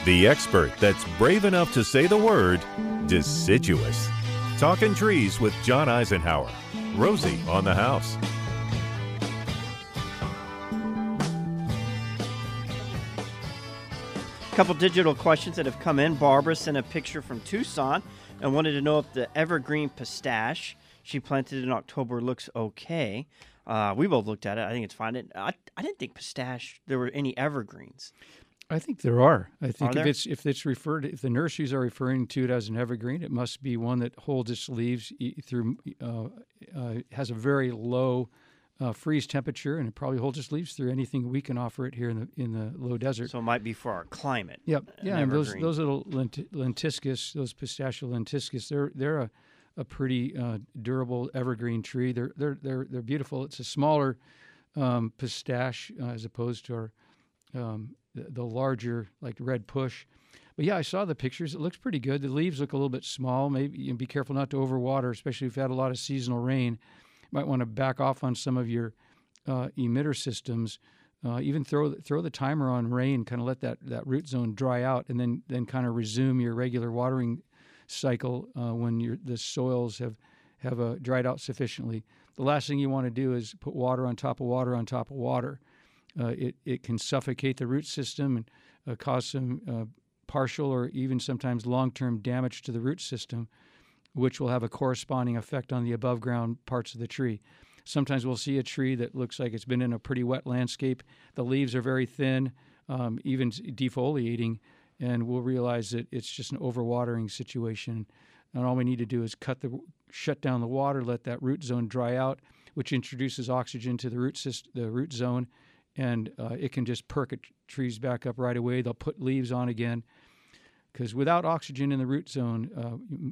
The expert that's brave enough to say the word deciduous. Talking trees with John Eisenhower. Rosie on the house. A couple digital questions that have come in. Barbara sent a picture from Tucson and wanted to know if the evergreen pistache she planted in October looks okay. We both looked at it. I think it's fine. I didn't think pistache there were any evergreens. I think there are. I think Are if the nurseries are referring to it as an evergreen, it must be one that holds its leaves has a very low freeze temperature, and it probably holds its leaves through anything we can offer it here in the low desert. So it might be for our climate. Yep. Yeah, and those little lentiscus, those pistachio lentiscus, they're a pretty durable evergreen tree. They're beautiful. It's a smaller pistache as opposed to our the larger, like red push. But yeah, I saw the pictures. It looks pretty good. The leaves look a little bit small. Maybe you be careful not to overwater, especially if you've had a lot of seasonal rain. You might want to back off on some of your emitter systems. Even throw the timer on rain, kind of let that root zone dry out, and then kind of resume your regular watering cycle when the soils have dried out sufficiently. The last thing you want to do is put water on top of water on top of water. It can suffocate the root system and cause some partial or even sometimes long-term damage to the root system, which will have a corresponding effect on the above-ground parts of the tree. Sometimes we'll see a tree that looks like it's been in a pretty wet landscape. The leaves are very thin, even defoliating, and we'll realize that it's just an overwatering situation. And all we need to do is shut down the water, let that root zone dry out, which introduces oxygen to the root zone, and it can just perk trees back up right away. They'll put leaves on again, because without oxygen in the root zone,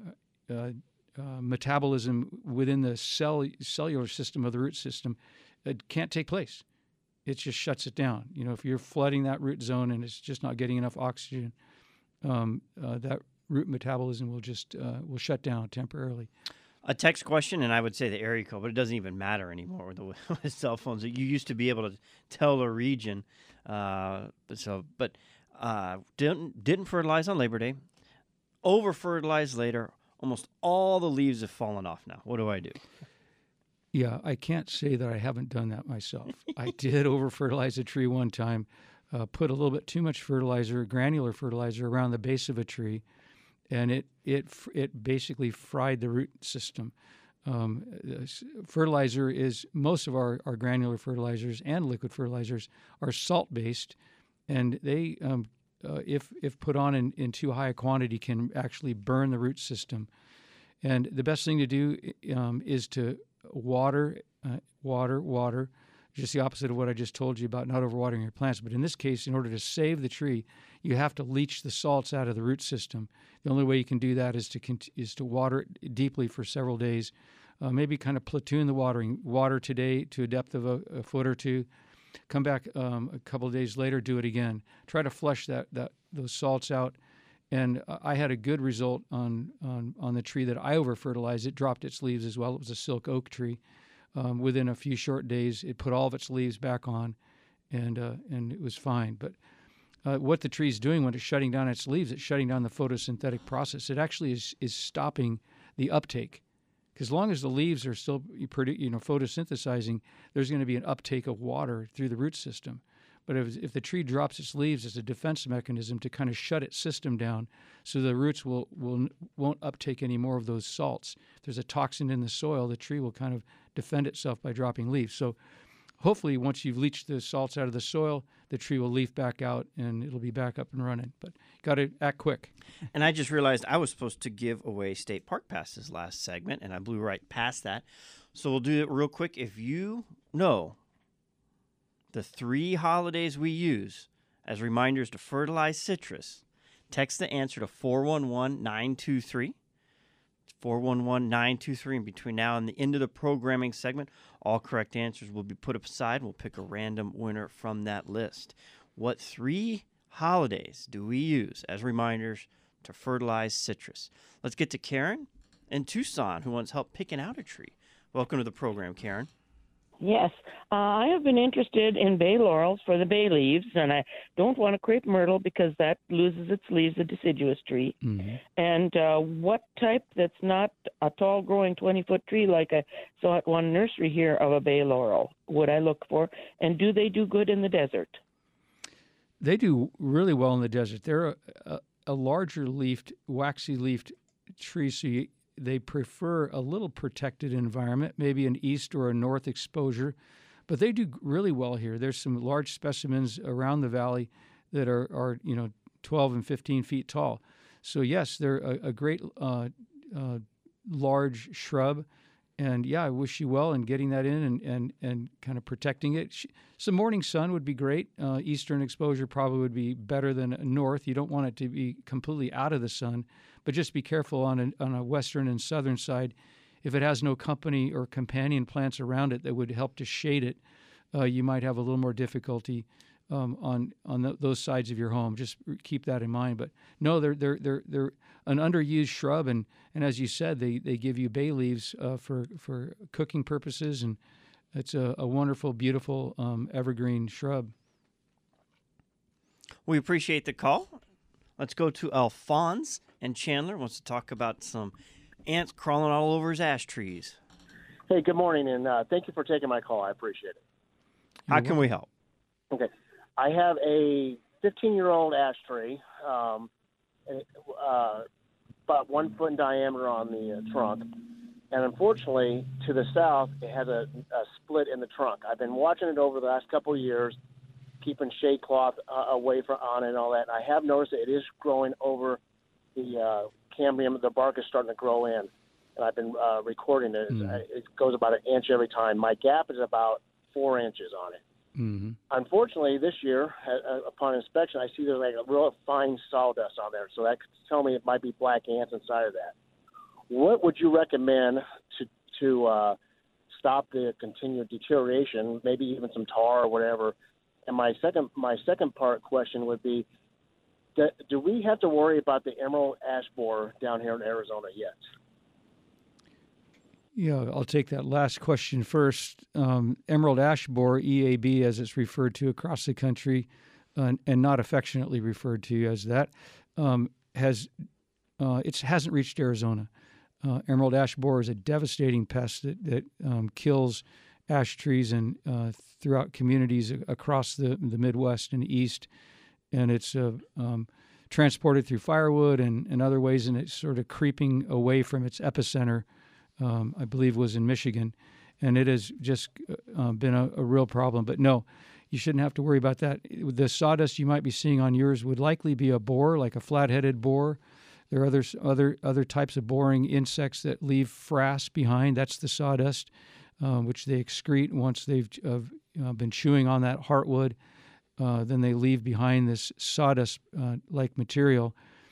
metabolism within the cellular system of the root system, it can't take place. It just shuts it down. If you're flooding that root zone and it's just not getting enough oxygen, that root metabolism will shut down temporarily. A text question, and I would say the area code, but it doesn't even matter anymore with cell phones. You used to be able to tell a region, but didn't fertilize on Labor Day, over-fertilized later. Almost all the leaves have fallen off now. What do I do? Yeah, I can't say that I haven't done that myself. I did over-fertilize a tree one time, put a little bit too much fertilizer, granular fertilizer, around the base of a tree, and it basically fried the root system. Fertilizer is, most of our granular fertilizers and liquid fertilizers are salt-based, and they, if put on in too high a quantity, can actually burn the root system. And the best thing to do is to water, just the opposite of what I just told you about not overwatering your plants. But in this case, in order to save the tree, you have to leach the salts out of the root system. The only way you can do that is to water it deeply for several days. Maybe kind of platoon the watering. Water today to a depth of a foot or two. Come back a couple of days later, do it again. Try to flush those salts out. And I had a good result on the tree that I over-fertilized. It dropped its leaves as well. It was a silk oak tree. Within a few short days, it put all of its leaves back on, and it was fine. But what the tree's doing when it's shutting down its leaves, it's shutting down the photosynthetic process. It actually is stopping the uptake. Because as long as the leaves are still photosynthesizing, there's going to be an uptake of water through the root system. But if the tree drops its leaves, it's a defense mechanism to kind of shut its system down, so the roots won't uptake any more of those salts. If there's a toxin in the soil, the tree will kind of defend itself by dropping leaves. So hopefully once you've leached the salts out of the soil, the tree will leaf back out and it'll be back up and running. But got to act quick. And I just realized I was supposed to give away state park passes last segment, and I blew right past that. So we'll do it real quick. If you know the 3 holidays we use as reminders to fertilize citrus, text the answer to 411-923. 411-923. And between now and the end of the programming segment, all correct answers will be put aside. We'll pick a random winner from that list. What 3 holidays do we use as reminders to fertilize citrus? Let's get to Karen in Tucson, who wants help picking out a tree. Welcome to the program, Karen. Yes, I have been interested in bay laurels for the bay leaves, and I don't want a crepe myrtle because that loses its leaves, a deciduous tree. Mm-hmm. And what type that's not a tall growing 20-foot tree like I saw at one nursery here of a bay laurel would I look for? And do they do good in the desert? They do really well in the desert. They're a larger leafed, waxy leafed tree, so they prefer a little protected environment, maybe an east or a north exposure, but they do really well here. There's some large specimens around the valley that are 12 and 15 feet tall. So yes, they're a great large shrub. And yeah, I wish you well in getting that in and kind of protecting it. Some morning sun would be great. Eastern exposure probably would be better than north. You don't want it to be completely out of the sun, but just be careful on a western and southern side. If it has no company or companion plants around it that would help to shade it, you might have a little more difficulty on those sides of your home. Just keep that in mind. But no, they're an underused shrub, and as you said, they give you bay leaves for cooking purposes, and it's a wonderful, beautiful evergreen shrub. We appreciate the call. Let's go to Alphonse, and Chandler wants to talk about some ants crawling all over his ash trees. Hey, good morning, and thank you for taking my call. I appreciate it. How can we help? Okay. I have a 15-year-old ash tree, about 1 foot in diameter on the trunk. And unfortunately, to the south, it has a split in the trunk. I've been watching it over the last couple of years, keeping shade cloth away from on it and all that. And I have noticed that it is growing over the cambium. The bark is starting to grow in. And I've been recording it. It goes about an inch every time. My gap is about 4 inches on it. Mm-hmm. Unfortunately, this year, upon inspection, I see there's like a real fine sawdust on there. So that could tell me it might be black ants inside of that. What would you recommend to stop the continued deterioration, maybe even some tar or whatever? And my second part question would be, do we have to worry about the emerald ash borer down here in Arizona yet? Yeah, I'll take that last question first. Emerald ash borer, EAB, as it's referred to across the country, and not affectionately referred to as that, hasn't reached Arizona. Emerald ash borer is a devastating pest that kills ash trees and throughout communities across the Midwest and East, and it's transported through firewood and other ways, and it's sort of creeping away from its epicenter. I believe was in Michigan, and it has just been a real problem. But no, you shouldn't have to worry about that. The sawdust you might be seeing on yours would likely be a borer, like a flat-headed borer. There are other types of boring insects that leave frass behind. That's the sawdust, which they excrete once they've been chewing on that heartwood. Then they leave behind this sawdust-like material.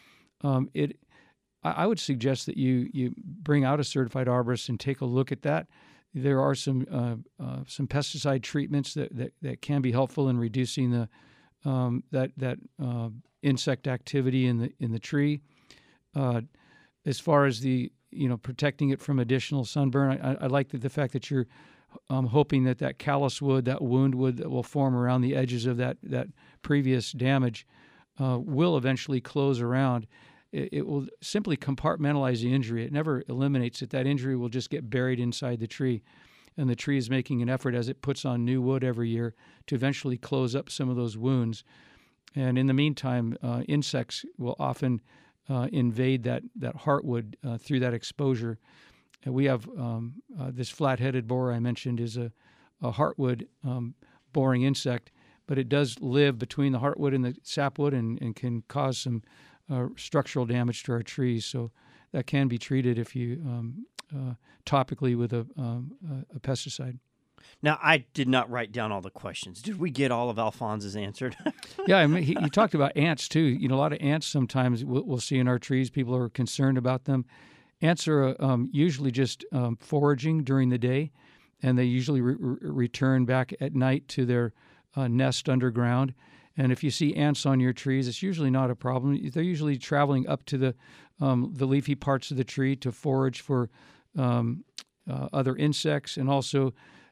I would suggest that you bring out a certified arborist and take a look at that. There are some pesticide treatments that can be helpful in reducing that insect activity in the tree. As far as the protecting it from additional sunburn, I like the fact that you're hoping that callus wood, that wound wood that will form around the edges of that previous damage, will eventually close around. It will simply compartmentalize the injury. It never eliminates it. That injury will just get buried inside the tree. And the tree is making an effort as it puts on new wood every year to eventually close up some of those wounds. And in the meantime, insects will often invade that heartwood through that exposure. And we have this flat-headed borer I mentioned is a heartwood boring insect, but it does live between the heartwood and the sapwood and can cause some structural damage to our trees. So that can be treated if you topically with a pesticide. Now, I did not write down all the questions. Did we get all of Alphonse's answered? Yeah, I mean, he talked about ants too. A lot of ants sometimes we'll see in our trees. People are concerned about them. Ants are usually just foraging during the day, and they usually return back at night to their nest underground. And if you see ants on your trees, it's usually not a problem. They're usually traveling up to the leafy parts of the tree to forage for other insects, and also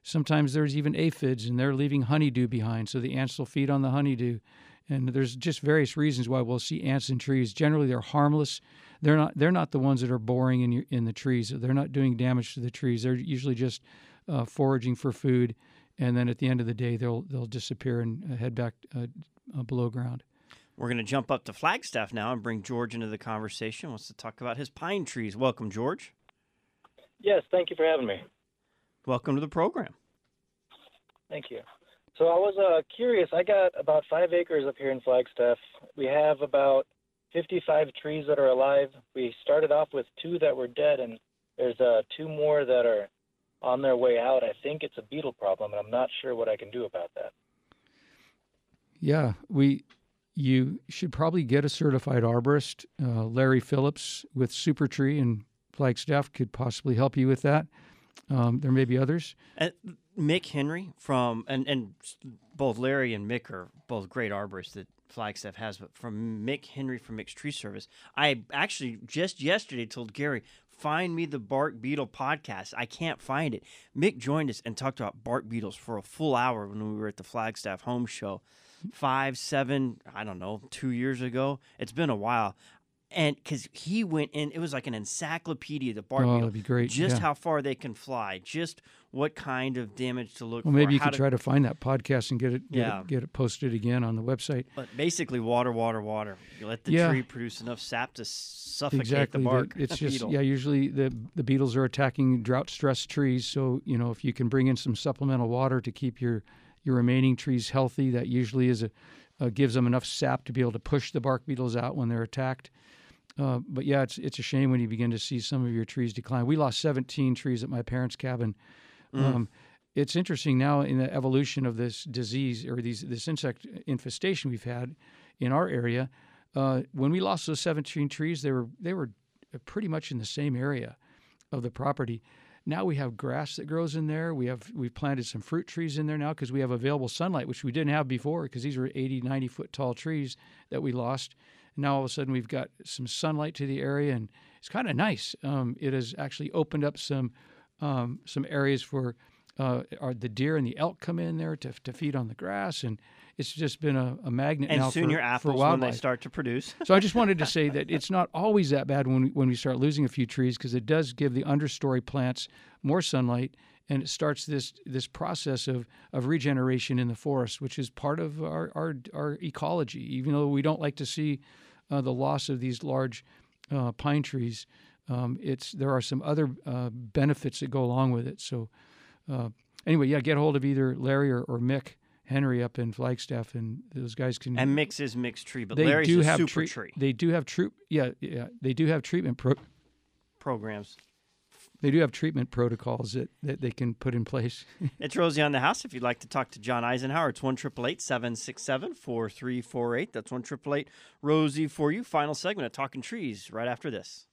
Sometimes there's even aphids, and they're leaving honeydew behind, so the ants will feed on the honeydew. And there's just various reasons why we'll see ants in trees. Generally, they're harmless. They're not the ones that are boring in the trees. They're not doing damage to the trees. They're usually just foraging for food, and then at the end of the day, they'll disappear and head back below ground. We're going to jump up to Flagstaff now and bring George into the conversation. Wants to talk about his pine trees. Welcome, George. Yes, thank you for having me. Welcome to the program. Thank you. So I was curious. I got about 5 acres up here in Flagstaff. We have about 55 trees that are alive. We started off with 2 that were dead, and there's 2 more that are on their way out. I think it's a beetle problem, and I'm not sure what I can do about that. Yeah, you should probably get a certified arborist. Larry Phillips with Super Tree in Flagstaff could possibly help you with that. There may be others. Mick Henry from, and both Larry and Mick are both great arborists that Flagstaff has, but from Mick Henry from Mick's Tree Service, I actually just yesterday told Gary, find me the Bark Beetle podcast. I can't find it. Mick joined us and talked about bark beetles for a full hour when we were at the Flagstaff Home Show 5, 7, I don't know, 2 years ago. It's been a while. And because he went in, it was like an encyclopedia, the bark beetle. That'd be great. Just yeah. how far they can fly, just what kind of damage to look for. Well, maybe you could try to find that podcast and get it posted again on the website. But basically, water. You let the tree produce enough sap to suffocate the bark. It's just beetle. Usually the beetles are attacking drought-stressed trees. So if you can bring in some supplemental water to keep your remaining trees healthy, that usually gives them enough sap to be able to push the bark beetles out when they're attacked. But yeah, it's a shame when you begin to see some of your trees decline. We lost 17 trees at my parents' cabin. It's interesting now in the evolution of this disease or this insect infestation we've had in our area. When we lost those 17 trees, they were pretty much in the same area of the property. Now we have grass that grows in there. We've planted some fruit trees in there now because we have available sunlight, which we didn't have before because these were 80, 90 foot tall trees that we lost. Now all of a sudden we've got some sunlight to the area, and it's kind of nice. It has actually opened up some areas for the deer and the elk come in there to feed on the grass, and it's just been a magnet and now soon your for apples wildlife. when they start to produce. So I just wanted to say that it's not always that bad when we start losing a few trees because it does give the understory plants more sunlight, and it starts this process of regeneration in the forest, which is part of our ecology. Even though we don't like to see the loss of these large pine trees, there are some other benefits that go along with it. So anyway, get a hold of either Larry or Mick Henry up in Flagstaff, and those guys can. And Mick's is Mick's Tree, but Larry's is Super Tree. They do have they do have treatment programs. They do have treatment protocols that they can put in place. It's Rosie on the House. If you'd like to talk to John Eisenhower, it's 1-888-767-4348. That's 1-888-ROSIE for you. Final segment of Talking Trees right after this.